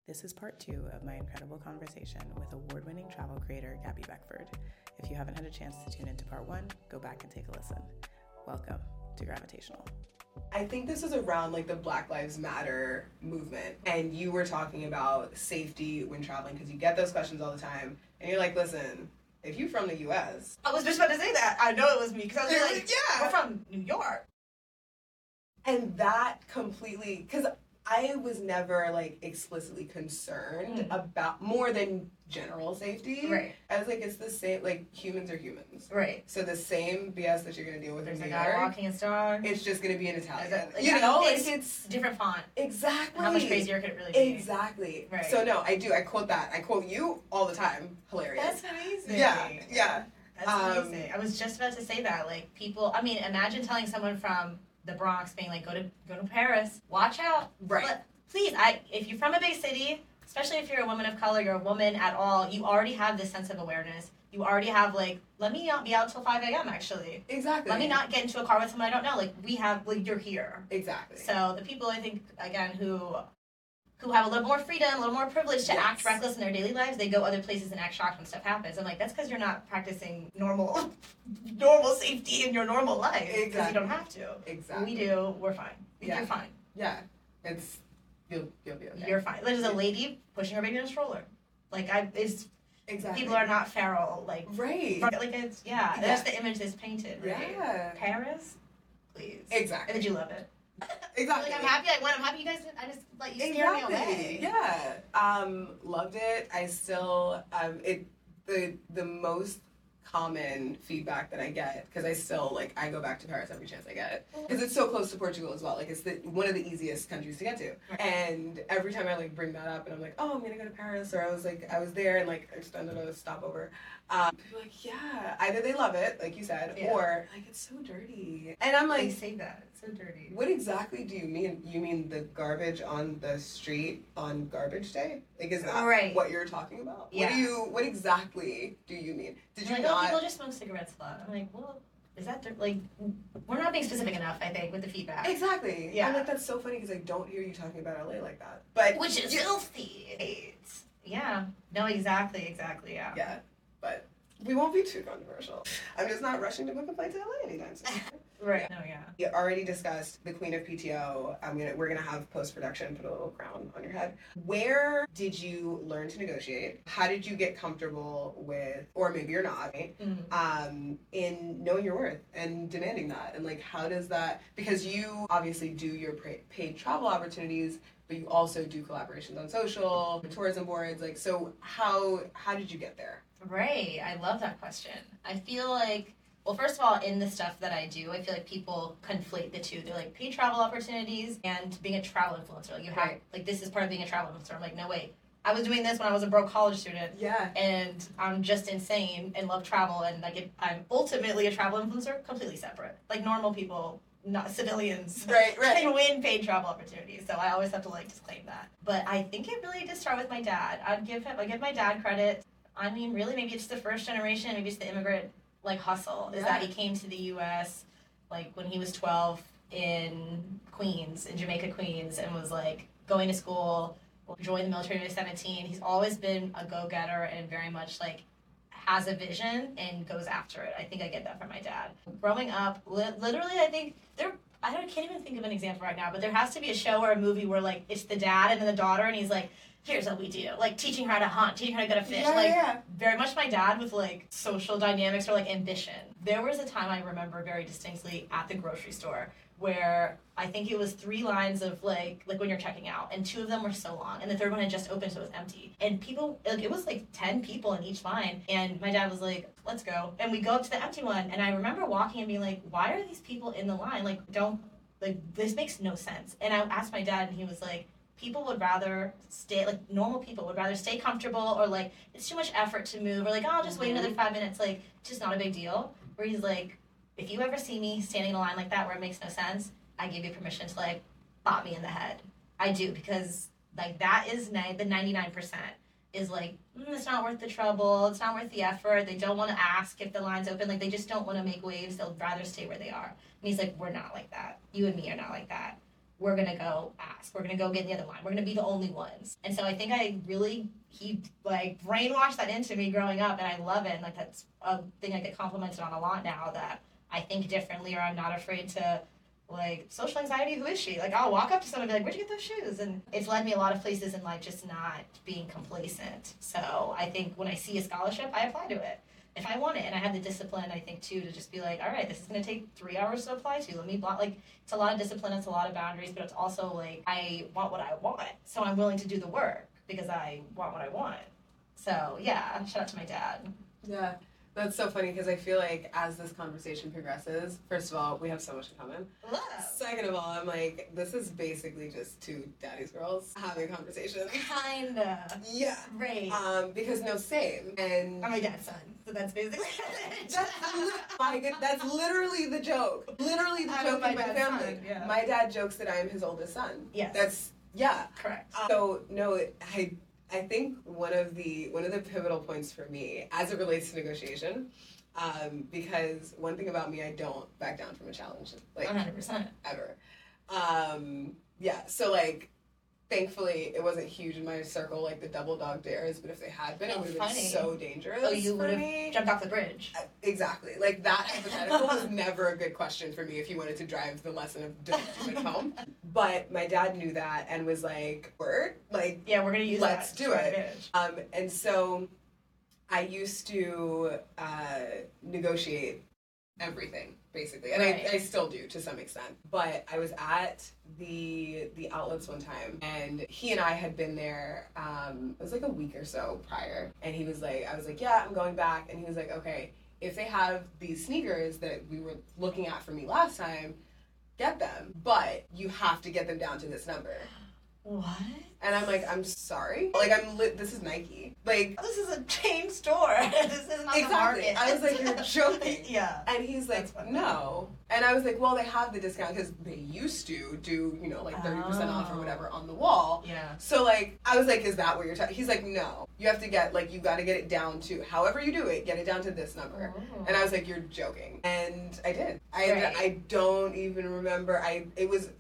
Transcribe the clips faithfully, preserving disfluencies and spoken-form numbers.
This is part two of my incredible conversation with award-winning travel creator Gabby Beckford. If you haven't had a chance to tune into part one, go back and take a listen. Welcome to Gravitational. I think this was around like the Black Lives Matter movement, and you were talking about safety when traveling because you get those questions all the time, and you're like, listen, if you're from the U S I was just about to say that. I know it was me because I was like, yeah, we're from New York. And that completely, because I was never like explicitly concerned Mm. about more than general safety. Right. I was like, it's the same, like humans are humans. Right. So the same B S that you're gonna deal with There's in a New guy York, walking his dog. it's just gonna be in Italian. Like, you yeah, know, it's, like it's different font. exactly. How much crazier could it really be? Exactly. Right. So no, I do. I quote that. I quote you all the time. Hilarious. That's amazing. Yeah. Yeah. That's Um, amazing. I was just about to say that. Like people, I mean, imagine telling someone from the Bronx being like, go to go to Paris. Watch out. Right. But please, I if you're from a big city, especially if you're a woman of color, you're a woman at all, you already have this sense of awareness. You already have like, let me not be out till five a.m. actually. Exactly. Let me not get into a car with someone I don't know. Like we have, like you're here. Exactly. So the people I think again who who have a little more freedom, a little more privilege to Yes. act reckless in their daily lives, they go other places and act shocked when stuff happens. I'm like, that's because you're not practicing normal normal safety in your normal life. Because Exactly. you don't have to. Exactly. We do. We're fine. Yeah. You're fine. Yeah. It's you'll you'll be okay. You're fine. There's a lady pushing her baby in a stroller. Like I, it's Exactly. people are not feral. Like right. like it's yeah. Yeah. That's the image that's painted. Right? Yeah. Paris, please. Exactly. And did you love it? Exactly. Like I'm happy I went. I'm happy you guys didn't. I just let you steer me away. Yeah. Um, loved it. I still um it the the most common feedback that I get, because I still like I go back to Paris every chance I get, because it's so close to Portugal as well. Like it's the one of the easiest countries to get to. And every time I like bring that up and I'm like, oh, I'm gonna go to Paris, or I was like I was there and like extended a stopover. Um, people are like, yeah, either they love it, like you said, Yeah. or like it's so dirty. And I'm like, They say that. It's so dirty. what exactly do you mean? You mean the garbage on the street on garbage day? Like, is that Right. what you're talking about? Yeah. What do you? What exactly do you mean? Did you like, not? oh, people just smoke cigarettes a lot. I'm like, well, is that the, like, we're not being specific enough, I think, with the feedback. Exactly. Yeah. I'm like, that's so funny because I don't hear you talking about L A like that. But Which is yeah, filthy. It's, yeah. No, exactly, exactly, yeah. yeah, but we won't be too controversial. I'm just not rushing to book a flight to L A anytime soon. Right. No, yeah. We already discussed the Queen of P T O. I'm gonna we're gonna have post production put a little crown on your head. Where did you learn to negotiate? How did you get comfortable with, or maybe you're not, right? Mm. um, in knowing your worth and demanding that, and like how does that? Because you obviously do your pra- paid travel opportunities, but you also do collaborations on social, tourism boards. Like, so how how did you get there? Right. I love that question. I feel like, well, first of all, in the stuff that I do, I feel like people conflate the two. They're like paid travel opportunities and being a travel influencer. Like you have, Right. like this is part of being a travel influencer. I'm like, no, wait. I was doing this when I was a broke college student. Yeah. And I'm just insane and love travel, and like it, I'm ultimately a travel influencer, completely separate. Like normal people, not civilians, Right, right. can win paid travel opportunities. So I always have to like disclaim that. But I think it really did start with my dad. I'd give him, I give my dad credit. I mean, really, maybe it's the first generation, maybe it's the immigrant like hustle. Is that Yeah. he came to the U S like when he was twelve in Queens, in Jamaica, Queens, and was like going to school. Joined the military when he was seventeen. He's always been a go-getter and very much like has a vision and goes after it. I think I get that from my dad. Growing up, li- literally, I think there. I don't can't even think of an example right now, but there has to be a show or a movie where like it's the dad and then the daughter, and he's like, "Here's what we do," like teaching her how to hunt, teaching her how to get a fish. Yeah, like yeah. very much my dad with like social dynamics or like ambition. There was a time I remember very distinctly at the grocery store where I think it was three lines of like like when you're checking out, and two of them were so long, and the third one had just opened, so it was empty. And people, like it was like ten people in each line, and my dad was like, "Let's go." And we go up to the empty one, and I remember walking and being like, "Why are these people in the line? Like, don't like this makes no sense." And I asked my dad, and he was like, people would rather stay, like normal people would rather stay comfortable, or like it's too much effort to move, or like, oh, I'll just wait another five minutes, like it's just not a big deal. Where he's like, if you ever see me standing in a line like that where it makes no sense, I give you permission to like bop me in the head. I do, because like that is ni- the ninety-nine percent is like, mm, it's not worth the trouble, it's not worth the effort, they don't want to ask if the line's open, like they just don't want to make waves, they'll rather stay where they are. And he's like, we're not like that. You and me are not like that. we're gonna go ask. We're gonna go get in the other line. We're gonna be the only ones. And so I think I really he like brainwashed that into me growing up, and I love it. And like that's a thing I get complimented on a lot now, that I think differently, or I'm not afraid to like social anxiety. Who is she? Like I'll walk up to someone and be like, "Where'd you get those shoes?" And it's led me a lot of places in life, just not being complacent. So I think when I see a scholarship, I apply to it if I want it, and I have the discipline, I think, too, to just be like, all right, this is going to take three hours to apply to. Let me block. Like, it's a lot of discipline, it's a lot of boundaries, but it's also like I want what I want, so I'm willing to do the work because I want what I want. So yeah, shout out to my dad. Yeah, that's so funny because I feel like as this conversation progresses, first of all, we have so much in common. Love. Second of all, I'm like, this is basically just two daddy's girls having a conversation. Kinda. Yeah. Right. Um, because no, same. And I'm my dad's son, so that's basically it. that's, li- my good, that's literally the joke. Literally the I'm joke my in my dad's family. son, yeah. My dad jokes that I am his oldest son. Yes. That's yeah. Correct. Um, so no, I I think one of the one of the pivotal points for me as it relates to negotiation, um, because one thing about me, I don't back down from a challenge, like one hundred percent. ever. Um, yeah, so like, thankfully, it wasn't huge in my circle, like the double dog dares, but if they had been, Oh, it would have been funny. so dangerous Oh, you for would me. have jumped off the bridge. Uh, Exactly. Like, that hypothetical was never a good question for me if you wanted to drive the lesson of don't do it home. But my dad knew that and was like, word? Like, Yeah, we're gonna use let's that do to our it. advantage. Um, and so I used to uh, negotiate everything, basically, and Right. I, I still do to some extent. But I was at the the outlets one time, and he and I had been there. Um, it was like a week or so prior, and he was like, I was like, yeah, I'm going back, and he was like, okay, if they have these sneakers that we were looking at for me last time, get them, but you have to get them down to this number. What? And I'm like, I'm sorry. Like, I'm lit. This is Nike. Like, This is a chain store. This is not the exactly. market. I was like, you're joking. Yeah. And he's like, That's funny. no. And I was like, well, they have the discount because they used to do, you know, like thirty percent off or Oh. whatever on the wall. Yeah. So, like, I was like, is that what you're talking? He's like, no. You have to get, like, you got to get it down to, however you do it, get it down to this number. Oh. And I was like, you're joking. And I did. I, Right. I don't even remember. I It was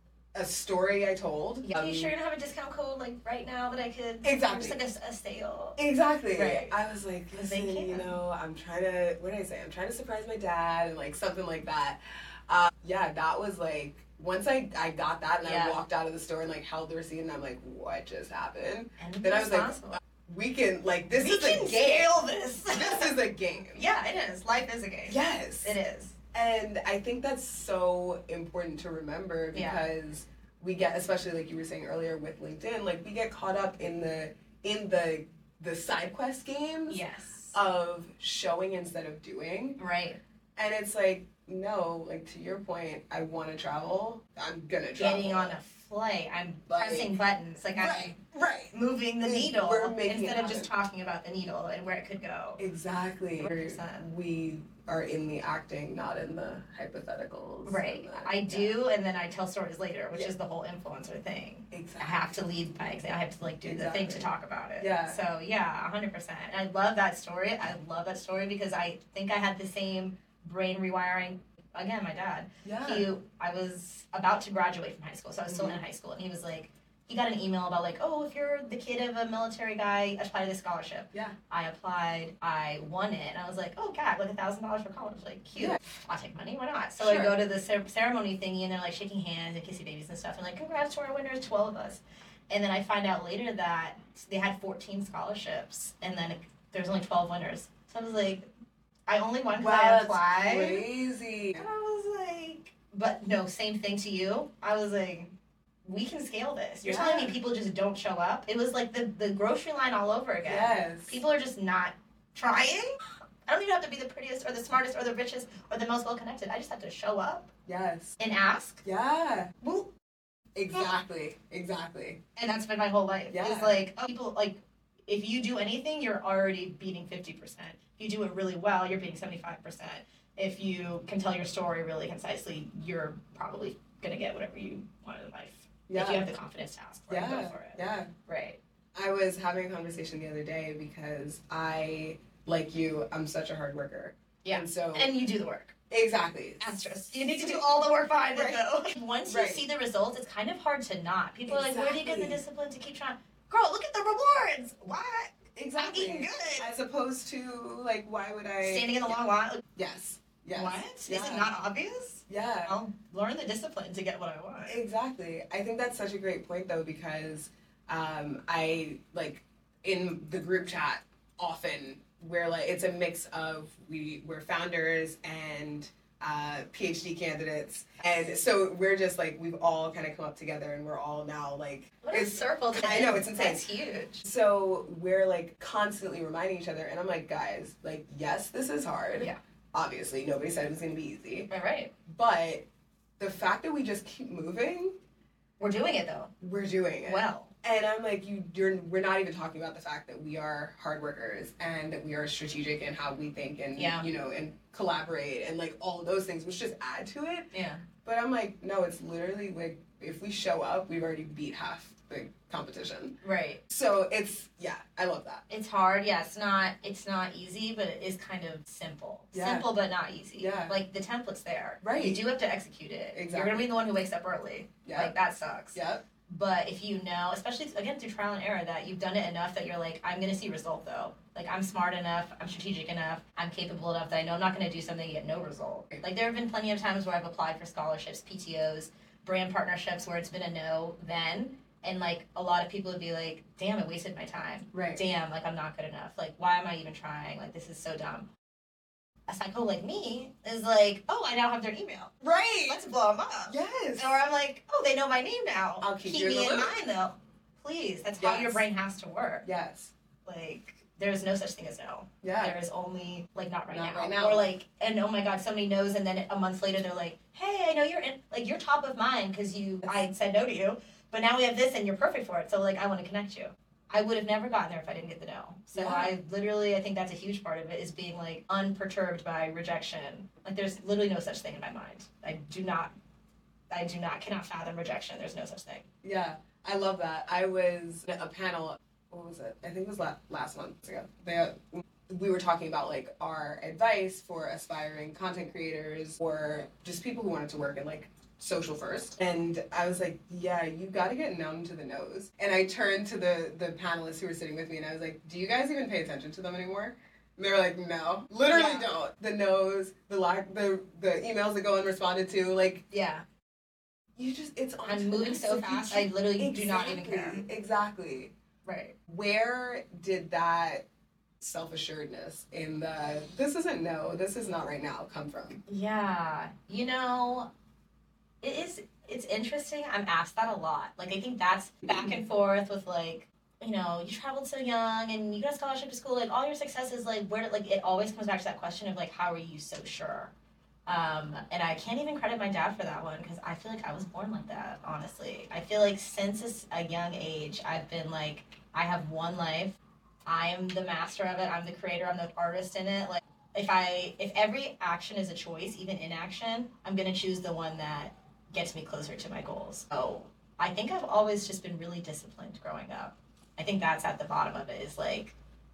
a story I told. Yeah. Are you Um, sure you don't have a discount code like right now that I could? Exactly. Just like a, a sale. Exactly. Right. I was like, 'Cause they listen, you can. know, I'm trying to, what did I say? I'm trying to surprise my dad and like something like that. Uh, yeah, that was like, once I, I got that and Yeah. I walked out of the store and like held the receipt and I'm like, what just happened? And Then I was like, responsible. we can, like, this we is can a game. scale this. This is a game. Yeah, it is. Life is a game. Yes. It is. And I think that's so important to remember Yeah. because we get, especially like you were saying earlier with LinkedIn, like we get caught up in the, in the, the side quest games. Yes. Of showing instead of doing. Right. And it's like, no, like to your point, I want to travel. I'm gonna travel. Getting on a flight. I'm Like- pressing buttons. Like Right, I'm right. moving the needle We're making instead it of just talking about the needle and where it could go. Exactly. one hundred percent. We are in the acting, not in the hypotheticals. Right. and the- I yeah. do, and then I tell stories later, which Yeah. is the whole influencer thing. Exactly. I have to lead by example. I have to like do the thing to Exactly. talk about it. Yeah. So yeah, a hundred percent. And I love that story. I love that story because I think I had the same brain rewiring. Again, my dad. Yeah. He, I was about to graduate from high school, so I was still Mhm. in high school, and he was like, he got an email about like, oh, if you're the kid of a military guy, apply to this scholarship. Yeah. I applied, I won it, and I was like, oh, God, like a thousand dollars for college, like cute. Yeah. I'll take money, why not? So Sure. I go to the cer- ceremony thingy, and they're like shaking hands and kissy babies and stuff, and like, congrats to our winners, twelve of us. And then I find out later that they had fourteen scholarships, and then there's only twelve winners. So I was like, I only won because Wow, I that's applied. crazy. And I was like, but no, same thing to you. I was like, we can scale this. You're telling Yeah. me people just don't show up? It was like the, the grocery line all over again. Yes. People are just not trying. I don't even have to be the prettiest or the smartest or the richest or the most well connected. I just have to show up Yes. and ask. Yeah. Boop. Exactly. Exactly. And that's been my whole life. Yeah. It's like, oh, people, like, if you do anything, you're already beating fifty percent. If you do it really well, you're beating seventy-five percent. If you can tell your story really concisely, you're probably going to get whatever you want in life. Yeah. If you have the confidence to ask for it, Yeah. go for it. Yeah. Right. I was having a conversation the other day because I, like you, I'm such a hard worker. Yeah. And so And you do the work. Exactly. Asterisk. You need to do all the work behind right. it though. Once you right. see the results, it's kind of hard to not. People are exactly. like, where do you get the discipline to keep trying? Girl, look at the rewards. What? Exactly. I'm eating good. As opposed to, like, why would I... Standing in the yeah. long line. Yes. Yes. What? Yeah. Is it not obvious? Yeah. I'll learn the discipline to get what I want. Exactly. I think that's such a great point, though, because um, I, like, in the group chat, often, we're, like, it's a mix of, we, we're founders and uh, PhD candidates. And so we're just, like, we've all kind of come up together, and we're all now, like... What a circle. I know, it's insane. That's huge. So we're, like, constantly reminding each other, and I'm like, guys, like, yes, this is hard. Yeah. Obviously, nobody said it was going to be easy. Right, right. But the fact that we just keep moving... We're doing it, though. We're doing it. Well. And I'm like, you, you're, we're not even talking about the fact that we are hard workers and that we are strategic in how we think and, yeah. you know, and collaborate and, like, all of those things, which just add to it. Yeah. But I'm like, no, it's literally, like, if we show up, we've already beat half the competition. Right. So it's, yeah, I love that. It's hard. Yeah, it's not, it's not easy, but it is kind of simple. Yeah. Simple, but not easy. Yeah. Like, the template's there. Right. You do have to execute it. Exactly. You're going to be the one who wakes up early. Yeah. Like, that sucks. Yep. But if you know, especially, again, through trial and error, that you've done it enough that you're like, I'm going to see result, though. Like, I'm smart enough, I'm strategic enough, I'm capable enough that I know I'm not going to do something and get no result. Like, there have been plenty of times where I've applied for scholarships, P T Os, brand partnerships where it's been a no then. And, like, a lot of people would be like, damn, I wasted my time. Right. Damn, like, I'm not good enough. Like, why am I even trying? Like, this is so dumb. A psycho like me is like, oh, I now have their email. Right. Let's blow them up. Yes. Or I'm like, oh, they know my name now. I'll keep, keep you in me the in loop. mind, though. Please. That's Yes. how your brain has to work. Yes. Like, there's no such thing as no. Yeah. There is only, like, not right Not now. right now. Or, like, and oh my God, somebody knows, and then a month later they're like, hey, I know you're in, like, you're top of mind because you, I said no to you, but now we have this and you're perfect for it. So, like, I want to connect you. I would have never gotten there if I didn't get the no. So Yeah. I literally, I think that's a huge part of it, is being, like, unperturbed by rejection. Like, there's literally no such thing in my mind. I do not, I do not, cannot fathom rejection. There's no such thing. Yeah. I love that. I was at a panel, what was it? I think it was la- last month ago. They, we were talking about, like, our advice for aspiring content creators or just people who wanted to work in, like, social first. And I was like, yeah, you got to get numb to the nose. And I turned to the, the panelists who were sitting with me and I was like, do you guys even pay attention to them anymore? And they were like, no, literally Yeah. don't. The no's, the lack, the, the emails that go unresponded to, like, Yeah. you just, it's on. I'm moving so fast, I literally do not even care. Exactly. Right. Where did that self-assuredness in the, this isn't no, this is not right now, come from? Yeah. You know, it is, it's interesting. I'm asked that a lot. Like, I think that's back and forth with, like, you know, you traveled so young and you got a scholarship to school, like, all your successes, like, where, like, it always comes back to that question of, like, how are you so sure? Um, and I can't even credit my dad for that one because I feel like I was born like that, honestly. I feel like since a young age, I've been like, I have one life. I'm the master of it. I'm the creator. I'm the artist in it. Like, if I, if every action is a choice, even inaction, I'm going to choose the one that gets me closer to my goals. So I think I've always just been really disciplined growing up. I think that's at the bottom of it, is like,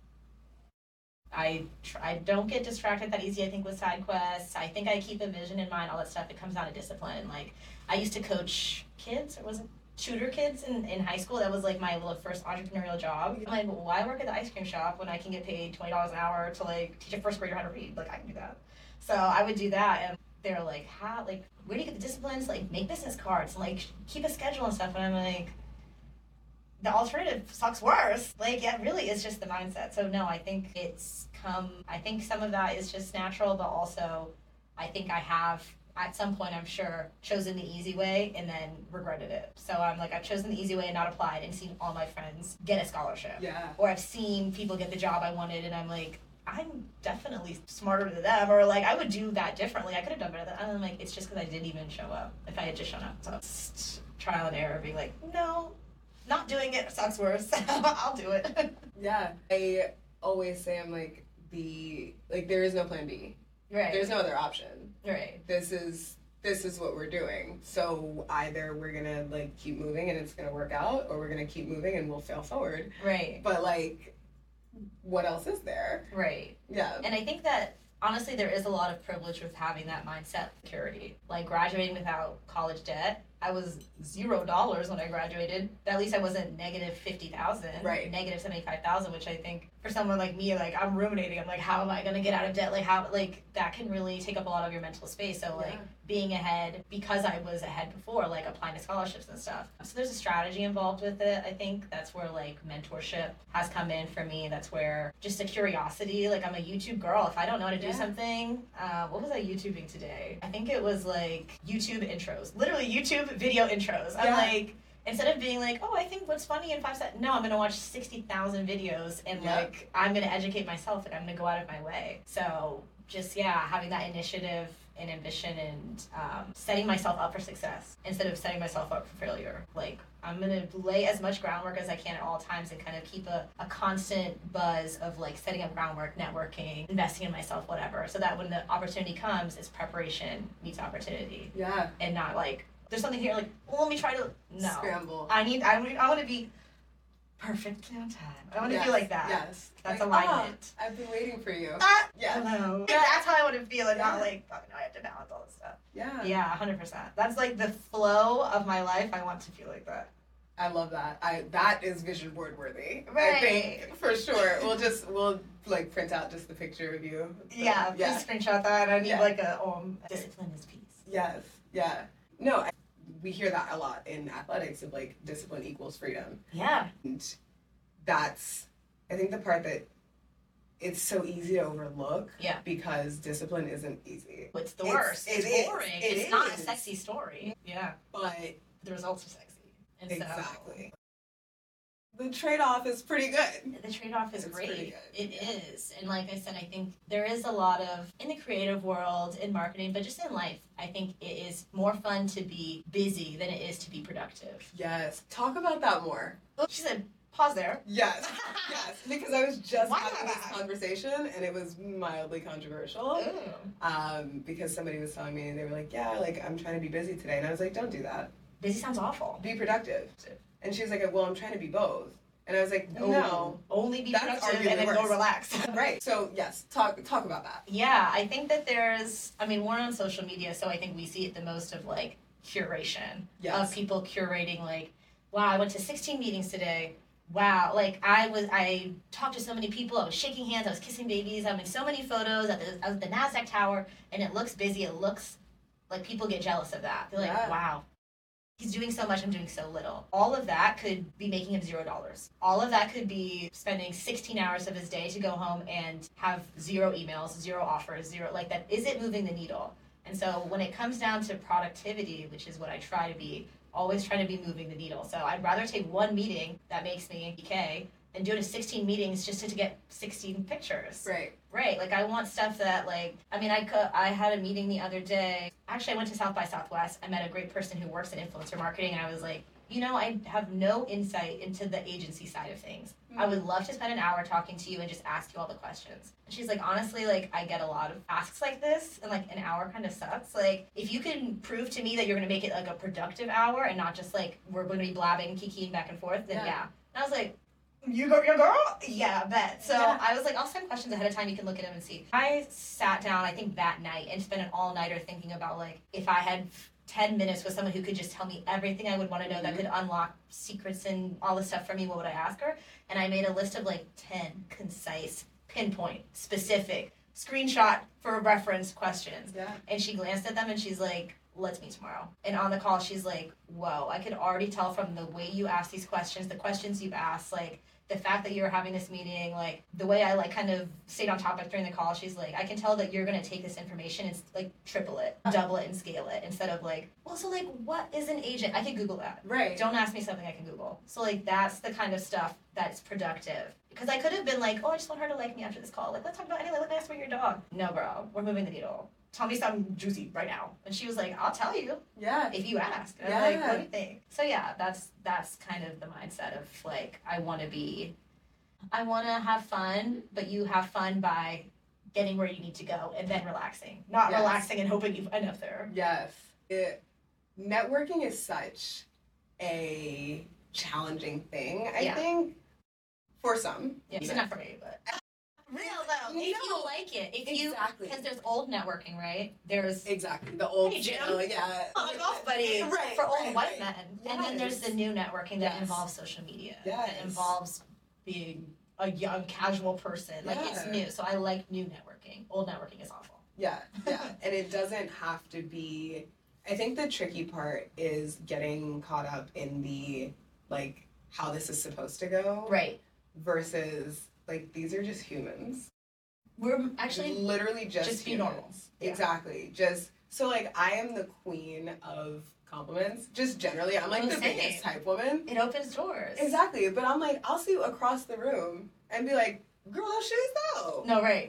I tr- I don't get distracted that easy, I think, with side quests. I think I keep a vision in mind, all that stuff. It comes down to discipline. Like, I used to coach kids, or was it tutor kids in, in high school? That was, like, my little first entrepreneurial job. I'm like, well, why work at the ice cream shop when I can get paid twenty dollars an hour to, like, teach a first grader how to read? Like, I can do that. So I would do that, and they're like, how, like, where do you get the disciplines? Like, make business cards, and, like, keep a schedule and stuff. And I'm like, the alternative sucks worse. Like, yeah, really, it's just the mindset. So no, I think it's come, I think some of that is just natural, but also I think I have, at some point, I'm sure, chosen the easy way and then regretted it. So I'm like, I've chosen the easy way and not applied and seen all my friends get a scholarship. Yeah. Or I've seen people get the job I wanted and I'm like, I'm definitely smarter than them, or like, I would do that differently. I could have done better than, and I'm like, it's just because I didn't even show up. If I had just shown up. So it's trial and error, being like, no, not doing it sucks worse. I'll do it. Yeah. I always say, I'm like, the, like, there is no plan B. Right. There's no other option. Right. This is, this is what we're doing. So either we're gonna, like, keep moving and it's gonna work out, or we're gonna keep moving and we'll fail forward. Right. But, like, what else is there? Right. Yeah. And I think that honestly, there is a lot of privilege with having that mindset security. Like graduating without college debt. I was zero dollars when I graduated. But at least I wasn't negative fifty thousand, right? Negative seventy five thousand, which I think for someone like me, like I'm ruminating. I'm like, how am I gonna get out of debt? Like how, like that can really take up a lot of your mental space. So like yeah. being ahead because I was ahead before, like applying to scholarships and stuff. So there's a strategy involved with it. I think that's where like mentorship has come in for me. That's where just a curiosity. Like I'm a YouTube girl. If I don't know how to do yeah. something, uh, what was I YouTubing today? I think it was like YouTube intros. Literally YouTube video intros. I'm yeah. like, instead of being like, oh, I think what's funny in five seconds, no, I'm gonna watch sixty thousand videos and yep. like I'm gonna educate myself and I'm gonna go out of my way. So just yeah, having that initiative and ambition and um, setting myself up for success instead of setting myself up for failure. Like I'm gonna lay as much groundwork as I can at all times and kind of keep a, a constant buzz of like setting up groundwork, networking, investing in myself, whatever. So that when the opportunity comes, it's preparation meets opportunity. Yeah. And not like there's something here like, well, let me try to no. Scramble. I need I I want to be perfectly on time. I want to yes. feel like that. Yes. That's like, alignment. Oh, I've been waiting for you. Ah, yes. Hello. Yeah, that's how I want to feel and yeah. not like, oh, no, I have to balance all this stuff. Yeah. Yeah, one hundred percent. That's like the flow of my life. I want to feel like that. I love that. I that is vision board worthy. Right. I think for sure. We'll just we'll like print out just the picture of you. So, yeah, please yeah. screenshot that. I need yeah. like a um discipline is peace. Yes. Yeah. No, I, we hear that a lot in athletics of like discipline equals freedom. Yeah. And that's I think the part that it's so easy to overlook. Yeah. Because discipline isn't easy. It's the worst. It's, it's boring. It it's is. Not a sexy story. Yeah. But the results are sexy. And exactly. So, the trade-off is pretty good. The trade-off is it's great. Pretty good. It yeah. is. And like I said, I think there is a lot of, in the creative world, in marketing, but just in life, I think it is more fun to be busy than it is to be productive. Yes. Talk about that more. She said, pause there. Yes. Yes. Because I was just Why having this conversation and it was mildly controversial. Ooh. Um, because somebody was telling me, and they were like, yeah, like I'm trying to be busy today. And I was like, don't do that. Busy sounds awful. Be productive. And she was like, well, I'm trying to be both. And I was like, no. no only be productive and then worse. Go relax. Right. So, yes, talk talk about that. Yeah, I think that there's, I mean, we're on social media, so I think we see it the most of, like, curation. Yes. Of people curating, like, wow, I went to sixteen meetings today. Wow, like, I was, I talked to so many people. I was shaking hands. I was kissing babies. I'm in so many photos at the, at the NASDAQ tower, and it looks busy. It looks like people get jealous of that. They're like, yeah. wow. He's doing so much, I'm doing so little. All of that could be making him zero dollars. All of that could be spending sixteen hours of his day to go home and have zero emails, zero offers, zero, like that. Is it moving the needle? And so when it comes down to productivity, which is what I try to be, always try to be moving the needle. So I'd rather take one meeting that makes me E K and do it to sixteen meetings just to, to get sixteen pictures. Right. Right. Like I want stuff that like, I mean, I could, I had a meeting the other day. Actually, I went to South by Southwest. I met a great person who works in influencer marketing. And I was like, you know, I have no insight into the agency side of things. Mm-hmm. I would love to spend an hour talking to you and just ask you all the questions. And she's like, honestly, like I get a lot of asks like this and like an hour kind of sucks. Like if you can prove to me that you're going to make it like a productive hour and not just like we're going to be blabbing, kikiing back and forth, then yeah. yeah. And I was like, you go, your girl? Yeah, bet. So yeah. I was like, I'll send questions ahead of time. You can look at them and see. I sat down, I think that night and spent an all-nighter thinking about like if I had ten minutes with someone who could just tell me everything I would want to know, mm-hmm. that could unlock secrets and all this stuff for me, what would I ask her? And I made a list of like ten concise, pinpoint, specific, screenshot for reference questions. Yeah. And she glanced at them and she's like, let's meet tomorrow. And on the call, she's like, whoa, I could already tell from the way you ask these questions, the questions you've asked, like the fact that you're having this meeting, like the way I like kind of stayed on topic during the call, she's like, I can tell that you're going to take this information and like triple it, double it and scale it instead of like, well, so like what is an agent? I can Google that. Right. Don't ask me something I can Google. So like that's the kind of stuff that's productive. Because I could have been like, oh, I just want her to like me after this call. Like, let's talk about anyway, let me ask about your dog. No, bro, we're moving the needle. Tell me something juicy right now. And she was like, I'll tell you. Yeah. If you ask. And yeah. I'm like, what do you think? So yeah, that's that's kind of the mindset of like, I want to be, I want to have fun, but you have fun by getting where you need to go and then relaxing. Not yes. relaxing and hoping you end up there. Yes. It, networking is such a challenging thing, I yeah. think, for some. Yeah, it's not for me, but. Real though. No. If you like it, if you Exactly. because there's old networking, right? There's Exactly. The old Hey, Jim. channel, yeah. oh, my golf buddy Right, for old right, white right. men, and then there's Yes. the new networking that Yes. involves social media. Yes. That involves being a young casual person. Like it's Yeah. new, so I like new networking. Old networking is awful. Yeah, yeah. And it doesn't have to be. I think the tricky part is getting caught up in the, like, how this is supposed to go Right. versus, like, these are just humans. We're actually Literally just just be humans. normal. Yeah. Exactly. Just, so, like, I am the queen of compliments. Just generally, I'm, like, Oh, the same. biggest type woman. it opens doors. Exactly. But I'm, like, I'll see you across the room and be like, girl, those shoes, though. No, right.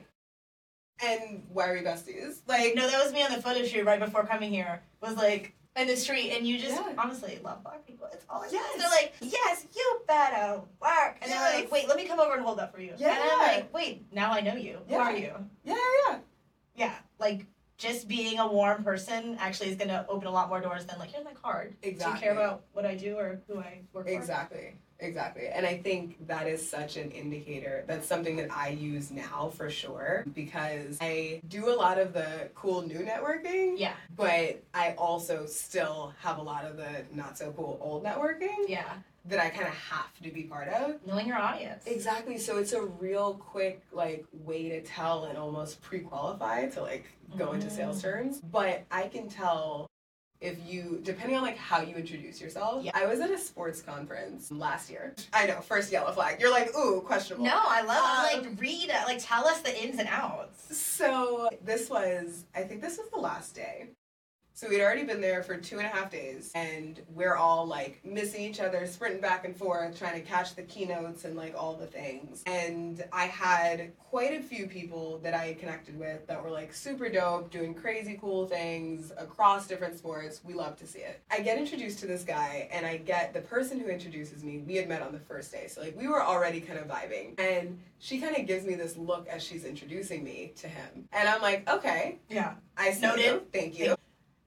And why are we besties? Like, No, that was me on the photo shoot right before coming here. Was like in the street, and you just Yeah. honestly love black people. It's always Yes. they're like, yes, you better work, and they're Yes. like, wait, let me come over and hold that for you. Yeah. And I'm like, wait, now I know you. Who Yeah. are you? yeah, yeah, yeah. Yeah, like just being a warm person actually is gonna open a lot more doors than like, here's my card. Do you Exactly. care about what I do or who I work for? Exactly. Exactly. And I think that is such an indicator. That's something that I use now for sure because I do a lot of the cool new networking, Yeah, but I also still have a lot of the not so cool old networking yeah. that I kind of have to be part of. Knowing your audience. Exactly. So it's a real quick like way to tell and almost pre-qualify to like go into sales turns. But I can tell if you, depending on like how you introduce yourself. Yeah. I was at a sports conference last year. I know, first yellow flag. You're like, ooh, questionable. No, I love Um, like read uh, like tell us the ins and outs. So this was, I think this was the last day. So we'd already been there for two and a half days, and we're all like missing each other, sprinting back and forth, trying to catch the keynotes and like all the things. And I had quite a few people that I had connected with that were like super dope, doing crazy cool things across different sports. We love to see it. I get introduced to this guy, and I get the person who introduces me. We had met on the first day, so like we were already kind of vibing. And she kind of gives me this look as she's introducing me to him, and I'm like, okay, Yeah. I see Noted. you. Thank you.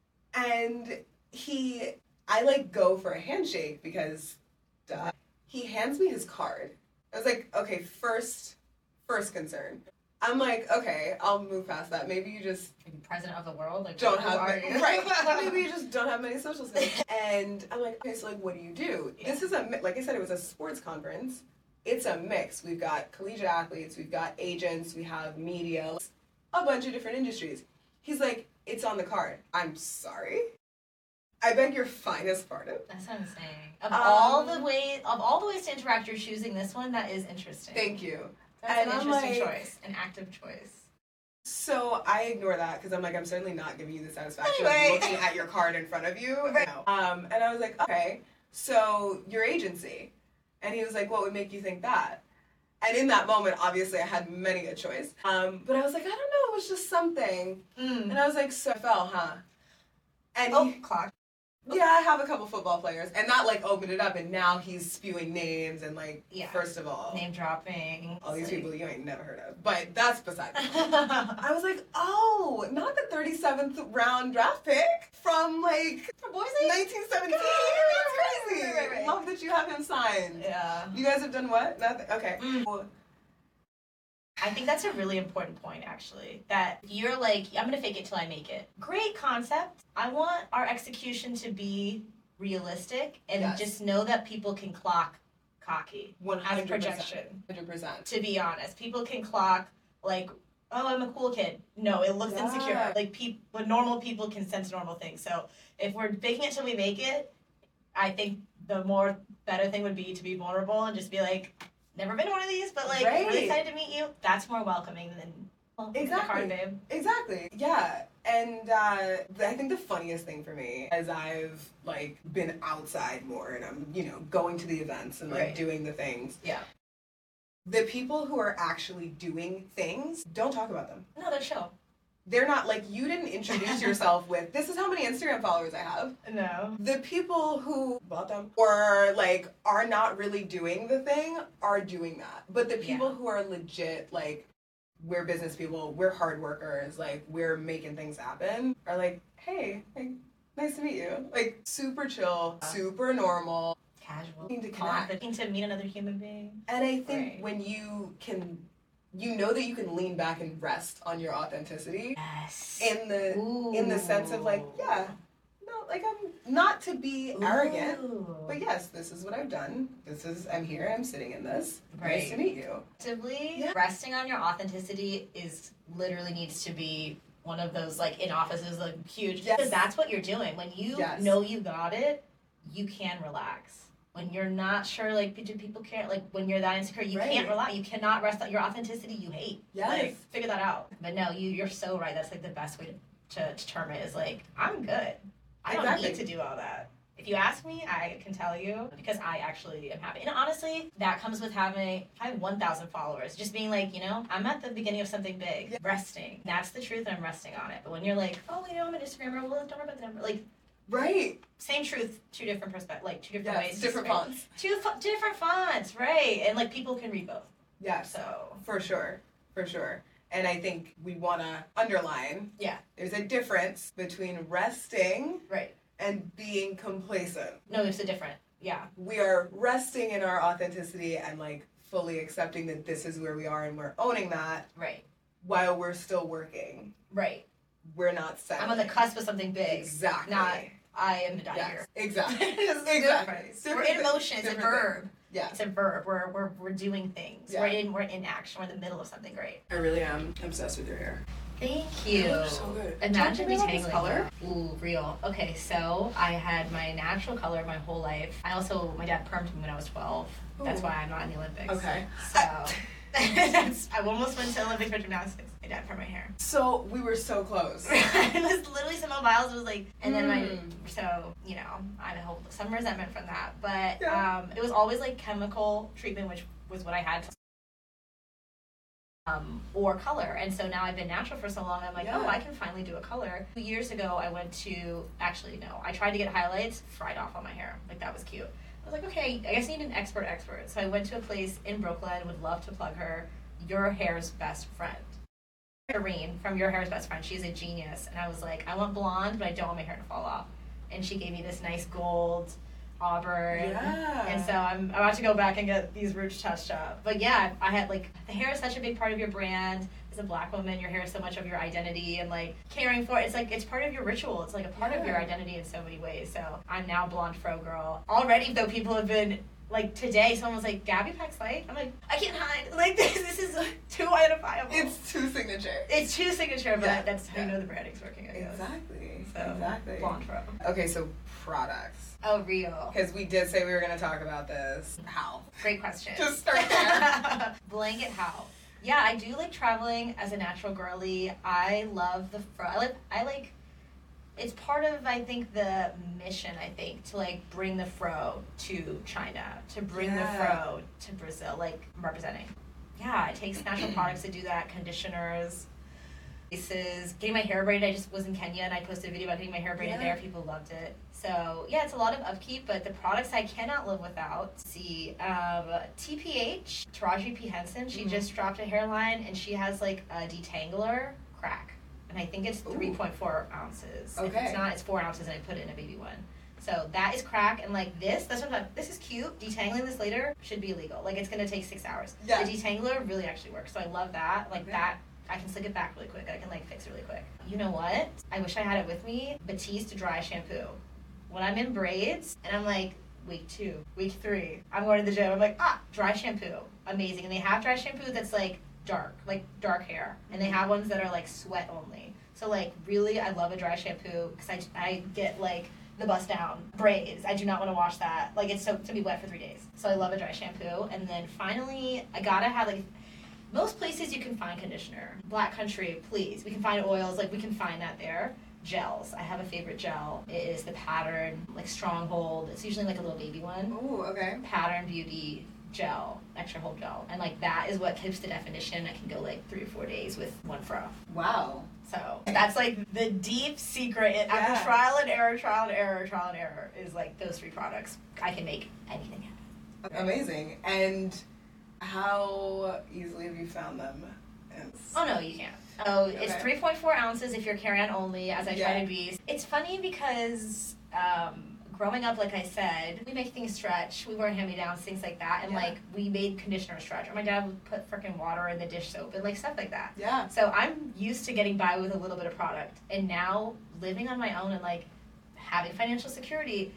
And he, I like go for a handshake because, duh. He hands me his card. I was like, okay, first, first concern. I'm like, okay, I'll move past that. Maybe you just Are you president of the world? Like don't who have are many, you? right. Maybe you just don't have many social skills. And I'm like, okay, so like, what do you do? Yeah. This is a mi- like I said, it was a sports conference. It's a mix. We've got collegiate athletes, we've got agents, we have media, a bunch of different industries. He's like, it's on the card. I'm sorry. I beg your finest pardon. That's what I'm saying. Of Um, all the ways, of all the ways to interact, you're choosing this one. That is interesting. Thank you. That's and an I'm interesting like- choice, an active choice. So I ignore that because I'm like, I'm certainly not giving you the satisfaction Anyway. of looking at your card in front of you. Right. No. Um, and I was like, okay, so your agency. And he was like, what would make you think that? And in that moment, obviously, I had many a choice. Um, but I was like, I don't know, it was just something. Mm. And I was like, so F L, huh? And Oh, he, clock. yeah, I have a couple football players. And that, like, opened it up. And now he's spewing names and, like, Yeah. first of all, Name dropping. all these Like- people you ain't never heard of. But that's beside the point. I was like, oh, not the thirty-seventh round draft pick from, like, For Boise? nineteen seventeen. That's crazy. Right, right, right. Love that you have him signed. Yeah. You guys have done what? Nothing? Okay. Mm. Well, I think that's a really important point, actually. That you're like, I'm gonna fake it till I make it. Great concept. I want our execution to be realistic and Yes. just know that people can clock cocky one as hundred percent. projection. one hundred percent. To be honest, people can clock like, oh, I'm a cool kid. No, it looks Yeah. insecure. Like people, but normal people can sense normal things. So if we're faking it till we make it, I think the more better thing would be to be vulnerable and just be like, never been to one of these, but like Right. really excited to meet you. That's more welcoming than well, Exactly. the card, babe. Exactly. Yeah. And uh, th- I think the funniest thing for me, as I've like been outside more and I'm, you know, going to the events and like Right. doing the things. Yeah. The people who are actually doing things, don't talk about them. No, they're chill. They're not like, you didn't introduce yourself with, this is how many Instagram followers I have. No. The people who bought them or like are not really doing the thing are doing that. But the people Yeah. who are legit, like, we're business people, we're hard workers, like, we're making things happen, are like, hey, like, nice to meet you. Like, super chill, super normal. Casual. Need to Confident. connect. Need to meet another human being. And I think Right. when you can you know that you can lean back and rest on your authenticity. Yes. In the Ooh. in the sense of like, yeah, no, like I'm not to be Ooh. arrogant, but yes, this is what I've done. This is I'm here. I'm sitting in this. Right. Nice to meet you. Actively, Yeah. resting on your authenticity is literally needs to be one of those like in offices like huge Yes. because that's what you're doing when you Yes. know you got it. You can relax. When you're not sure, like, do people care? Like, when you're that insecure, you Right. can't relax. You cannot rest on your authenticity. You hate. Yes. Like, figure that out. But no, you you're so right. That's like the best way to, to, to term it is like, I'm good. I don't Exactly. need to do all that. If you ask me, I can tell you because I actually am happy. And honestly, that comes with having I have one thousand followers. Just being like, you know, I'm at the beginning of something big. Yeah. Resting. That's the truth, and I'm resting on it. But when you're like, oh, you know, I'm an Instagrammer. Well, don't worry about the number. Like, Right. same truth, two different perspectives, like two different Yes. ways. Different right? fonts. Two fo- different fonts, right? And like people can read both. Yes. So For sure. For sure. And I think we want to underline. Yeah. There's a difference between resting right. and being complacent. No, there's a different. Yeah. We are resting in our authenticity and like fully accepting that this is where we are and we're owning that Right. while we're still working. Right. We're not settling. I'm on the cusp of something big. Exactly. Not I am to die Yes. here. Exactly. It's exactly. different. Different We're in thing. motion. It's a Different thing. verb. Yeah. It's a verb. We're we're we're doing things. Yeah. We're in we're in action. We're in the middle of something great. I really am obsessed with your hair. Thank you. It looks so good. Imagine Talk to me about detangling this color. that. Ooh, real. Okay, so I had my natural color my whole life. I also my dad permed me when I was twelve. That's Ooh. why I'm not in the Olympics. Okay. So that's, I almost went to Olympics for gymnastics. My dad permed my hair. So we were so close. It was literally Simone Biles. It was like, and then my Mm. so you know I hold some resentment from that, but Yeah. um, it was always like chemical treatment, which was what I had. Um, or color, and so now I've been natural for so long. I'm like, Yeah. oh, I can finally do a color. Two years ago, I went to actually no, I tried to get highlights, fried off on my hair. Like that was cute. I was like, okay, I guess I need an expert expert. So I went to a place in Brooklyn. Would love to plug her. Your Hair's Best Friend. Irene from Your Hair's Best Friend. She's a genius, and I was like, I want blonde, but I don't want my hair to fall off. And she gave me this nice gold auburn. Yeah. And so I'm about to go back and get these roots touched up. But yeah, I had like the hair is such a big part of your brand. As a black woman, your hair is so much of your identity, and like caring for it, it's like it's part of your ritual. It's like a part Yeah. of your identity in so many ways. So I'm now blonde fro girl. Already though, people have been like today. Someone was like, Gabby Packs Light. I'm like, I can't hide. Like this, this is too identifiable. It's too signature. It's too signature, but Yeah. that's how Yeah. you know the branding's working. I guess. Exactly. So exactly. blonde fro. Okay, so products. Oh, real. Because we did say we were going to talk about this. How? Great question. Just start there. Blanket how? Yeah, I do like traveling as a natural girly. I love the fro. I like, I like, it's part of, I think, the mission, I think, to like bring the fro to China, to bring Yeah. the fro to Brazil, like representing. Yeah, it takes natural products to do that, conditioners, faces. Getting my hair braided, I just was in Kenya and I posted a video about getting my hair braided Yeah. there. People loved it. So yeah, it's a lot of upkeep, but the products I cannot live without. Let's see, um, T P H, Taraji P. Henson, she Mhm. just dropped a hairline and she has like a detangler crack. And I think it's Ooh. three point four ounces. If Okay. it's not, it's four ounces and I put it in a baby one. So that is crack, and like this, that's what I'm, this is cute. Detangling this later should be illegal. Like it's gonna take six hours. Yeah. The detangler really actually works, so I love that. Like Okay. that, I can slick it back really quick. I can like fix it really quick. You know what? I wish I had it with me. Batiste dry shampoo. When I'm in braids and I'm like week two, week three, I'm going to the gym. I'm like ah, dry shampoo, amazing. And they have dry shampoo that's like dark, like dark hair, and they have ones that are like sweat only. So like really, I love a dry shampoo because I I get like the bust down braids. I do not want to wash that. Like it's so to be wet for three days. So I love a dry shampoo. And then finally, I gotta have like most places you can find conditioner. Black Country, please. We can find oils. Like we can find that there. Gels. I have a favorite gel. It is the Pattern like Stronghold. It's usually like a little baby one. Ooh, okay. Pattern Beauty gel, extra hold gel, and like that is what keeps the definition. I can go like three or four days with one fro. Wow. So that's like the deep secret. After Yeah. trial and error, trial and error, trial and error is like those three products. I can make anything happen. Amazing. And how easily have you found them? And Oh no, you can't. Oh, it's Okay. three point four ounces if you're carry-on only, as I try Yeah. to be. It's funny because um, growing up, like I said, we make things stretch. We wear hand-me-downs, things like that. And, Yeah. like, we made conditioner stretch. Or my dad would put freaking water in the dish soap and, like, stuff like that. Yeah. So I'm used to getting by with a little bit of product. And now, living on my own and, like, having financial security,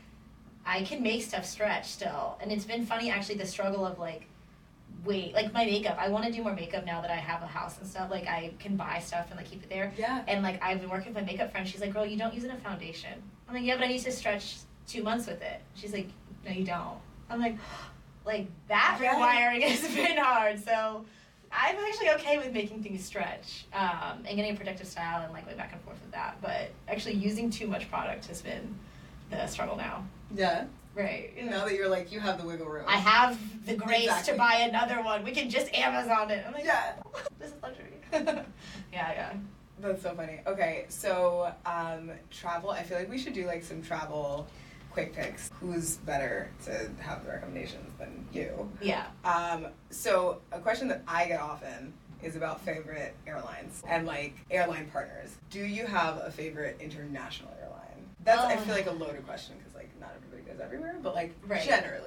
I can make stuff stretch still. And it's been funny, actually, the struggle of, like, wait, like, my makeup. I want to do more makeup now that I have a house and stuff. Like, I can buy stuff and, like, keep it there. Yeah. And, like, I've been working with my makeup friend. She's like, girl, you don't use enough foundation. I'm like, yeah, but I need to stretch two months with it. She's like, no, you don't. I'm like, like, that Yeah. rewiring has been hard. So I'm actually okay with making things stretch um, and getting a protective style and, like, way back and forth with that. But actually using too much product has been the struggle now. Yeah. Right. You know that you're like, you have the wiggle room. I have the grace Exactly. to buy another one. We can just Amazon it. I'm like, Yeah. this is luxury. yeah, yeah. That's so funny. Okay, so um, travel. I feel like we should do like some travel quick picks. Who's better to have the recommendations than you? Yeah. Um, so a question that I get often is about favorite airlines and like airline partners. Do you have a favorite international airline? That's I Oh. feel like a loaded question because like not everybody goes everywhere, but like Right. generally.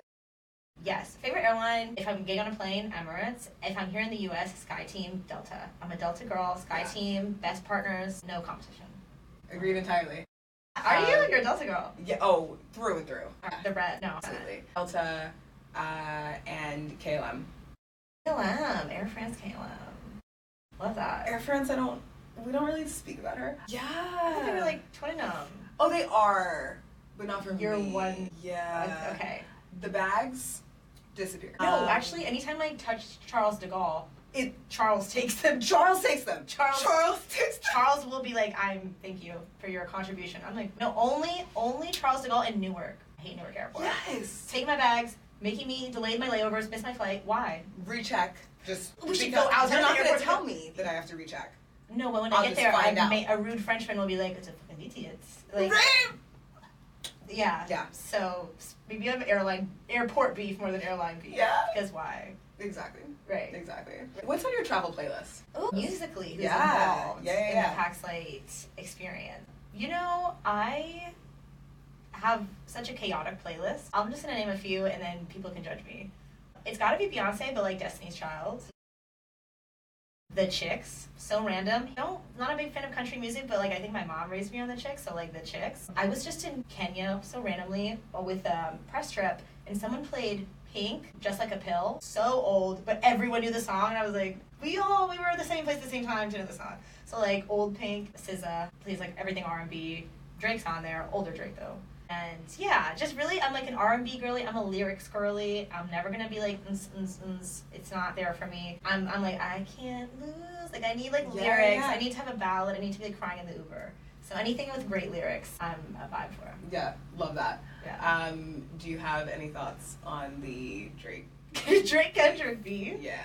Yes. Favorite airline, if I'm getting on a plane, Emirates. If I'm here in the U S, SkyTeam, Delta. I'm a Delta girl, SkyTeam, best partners, no competition. Agreed entirely. Are you? Um, You're a Delta girl. Yeah. Oh, through and through. The red, no. Absolutely. Delta uh, and K L M. K L M, Air France K L M. Love that. Air France, I don't. We don't really speak about her. I think Yeah. they're like Twickenham. Oh, they are, but not for You're me. one- Yeah. Okay. The bags disappear. No, Um, actually, anytime I touch Charles de Gaulle, it. Charles takes them. Charles takes them. Charles- Charles takes them. Charles will be like, I'm, thank you for your contribution. I'm like, no, only, only Charles de Gaulle in Newark. I hate Newark Airport. Yes. Taking my bags, making me delay my layovers, miss my flight. Why? Recheck. Just. We should because go outside You're the not gonna airport. tell me that I have to recheck. No, but when I'll I get just there, I find out. may, a rude Frenchman will be like, it's a fucking B T. It's like, Right. yeah. Yeah. So maybe you have airline, airport beef more than airline beef. Yeah. Because why? Exactly. Right. Exactly. What's on your travel playlist? Ooh, musically, who's Yeah. involved Yeah, yeah, in yeah. the Paxlight experience? You know, I have such a chaotic playlist. I'm just gonna name a few, and then people can judge me. It's gotta be Beyonce, but like Destiny's Child. The Chicks, so random. You know, not a big fan of country music, but like I think my mom raised me on the Chicks, so like the Chicks. I was just in Kenya, so randomly, with a um, press trip, and someone played Pink, Just Like a Pill. So old, but everyone knew the song, and I was like, we all, we were at the same place at the same time to know the song. So like old Pink, S Z A, plays like everything R and B. Drake's on there, older Drake though. And yeah, just really, I'm like an R and B girly. I'm a lyrics girly. I'm never gonna be like, ns, ns, ns. It's not there for me. I'm, I'm like, I can't lose. Like I need like Yeah, lyrics. yeah. I need to have a ballad. I need to be like, crying in the Uber. So anything with great lyrics, I'm a vibe for. Yeah. Love that. Yeah. Um. Do you have any thoughts on the Drake? Drake Kendrick beef. Yeah.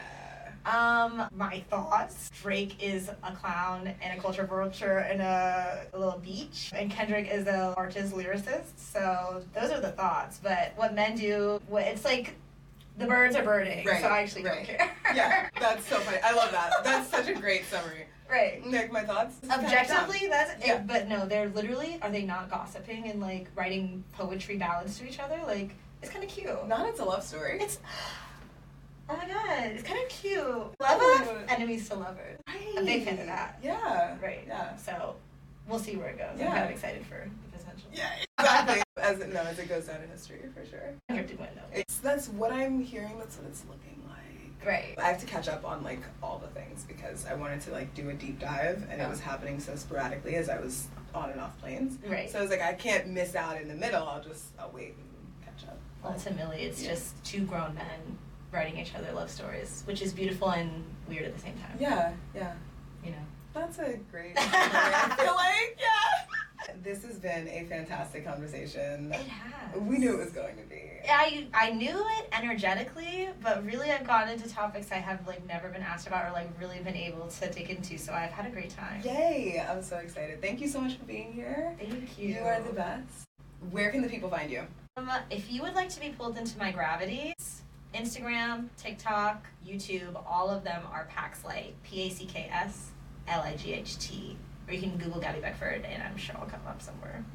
Um, my thoughts. Drake is a clown and a culture vulture and a, a little beach, and Kendrick is a artist lyricist. So those are the thoughts. But what men do, what it's like, the birds are birding. Right, So I actually right. don't care. Yeah. That's so funny. I love that. That's such a great summary. Right. Nick, my thoughts. Objectively, that's Yeah. it. But no, they're literally, are they not gossiping and like writing poetry ballads to each other? Like, it's kind of cute. Not it's a love story. It's, oh my god, it's kind of cute. Love Ooh. of enemies to lovers. Right. A big fan of that. Yeah. Right. Yeah. So we'll see where it goes. Yeah. I'm kind of excited for the potential. Yeah. Exactly. as it, no, as it goes down in history for sure. Kendrick did win though. It's that's what I'm hearing. That's what it's looking like. Right. I have to catch up on like all the things because I wanted to like do a deep dive and it was happening so sporadically as I was on and off planes. Right. So I was like, I can't miss out in the middle. I'll just I'll wait and catch up. Ultimately, it's Yeah. just two grown men writing each other love stories, which is beautiful and weird at the same time. Yeah, yeah. You know. That's a great summary, I feel like, yeah. This has been a fantastic conversation. It has. We knew it was going to be. I I knew it energetically, but really I've gotten into topics I have like never been asked about or like really been able to dig into. So I've had a great time. Yay! I'm so excited. Thank you so much for being here. Thank you. You are the best. Where can the people find you? Um, if you would like to be pulled into my gravity, Instagram, TikTok, YouTube, all of them are Paxlight, P A C K S L I G H T. Or you can Google Gabby Beckford and I'm sure I'll come up somewhere.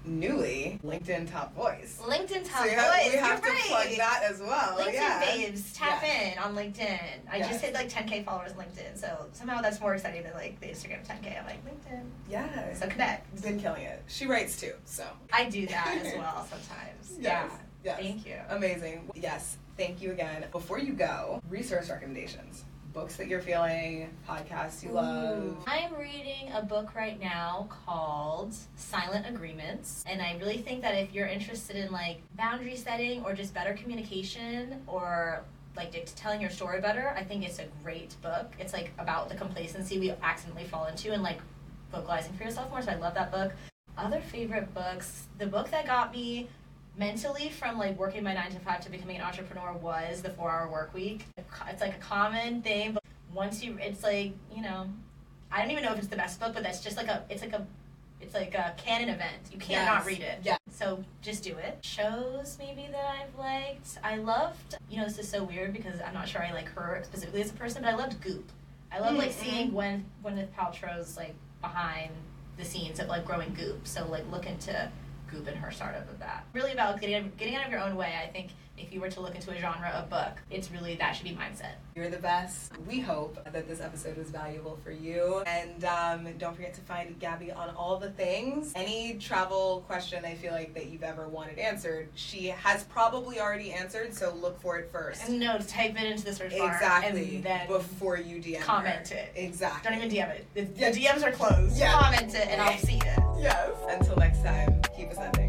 newly LinkedIn Top Voice. LinkedIn Top so have, Voice. we have You're to right. plug that as well. LinkedIn yeah. babes, tap yes. in on LinkedIn. I yes. just hit like ten K followers on LinkedIn, so somehow that's more exciting than like the Instagram ten K. I'm like, LinkedIn. Yeah. So connect. Been killing it. She writes too, so. I do that as well sometimes. Yes. Yeah. Yes. Thank you. Amazing. Yes. Thank you again. Before you go, resource recommendations. Books that you're feeling, podcasts you love. I'm reading a book right now called Silent Agreements, and I really think that if you're interested in like boundary setting or just better communication or like dict- telling your story better, I think it's a great book. It's like about the complacency we accidentally fall into and like vocalizing for yourself more, so I love that book. Other favorite books, the book that got me mentally from like working my nine to five to becoming an entrepreneur was The four hour Work Week. It's like a common thing, but once you, it's like, you know, I don't even know if it's the best book, but that's just like a, it's like a, it's like a canon event. You can't yes. not read it. Yeah. So just do it. Shows maybe that I've liked. I loved, you know, this is so weird because I'm not sure I like her specifically as a person, but I loved Goop. I love mm-hmm. like seeing Gwen, Gwyneth Paltrow's like behind the scenes of like growing Goop. So like look into Goop and her startup of that. Really about getting getting out of your own way. I think if you were to look into a genre of book, it's really that should be mindset. You're the best. We hope that this episode was valuable for you. And um, don't forget to find Gabby on all the things. Any travel question I feel like that you've ever wanted answered, she has probably already answered, so look for it first. And no, type it into the search bar. Exactly. And then before you D M comment her. it. Exactly. Don't even D M it. The, Yeah. the D Ms are closed. Yeah. Comment it and I'll see it. Yes. Until next time, keep ascending.